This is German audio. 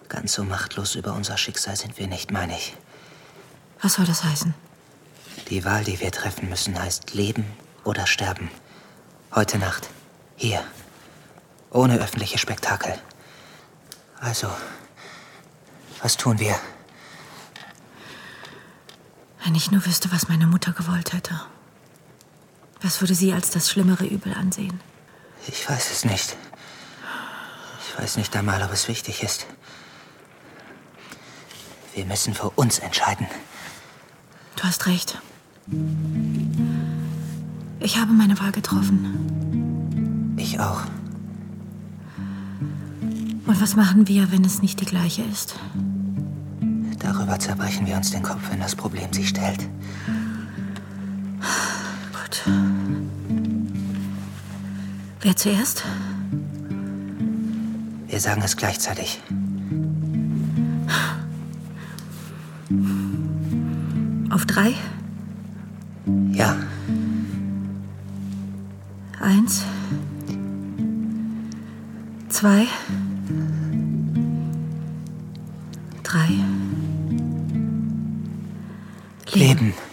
Ganz so machtlos über unser Schicksal sind wir nicht, meine ich. Was soll das heißen? Die Wahl, die wir treffen müssen, heißt Leben oder Sterben. Heute Nacht. Hier. Ohne öffentliche Spektakel. Also, was tun wir? Wenn ich nur wüsste, was meine Mutter gewollt hätte. Was würde sie als das schlimmere Übel ansehen? Ich weiß es nicht. Ich weiß nicht einmal, ob es wichtig ist. Wir müssen für uns entscheiden. Du hast recht. Ich habe meine Wahl getroffen. Ich auch. Und was machen wir, wenn es nicht die gleiche ist? Darüber zerbrechen wir uns den Kopf, wenn das Problem sich stellt. Gut. Wer zuerst? Wir sagen es gleichzeitig. Auf 3? Ja. 1, 2, 3. Leben.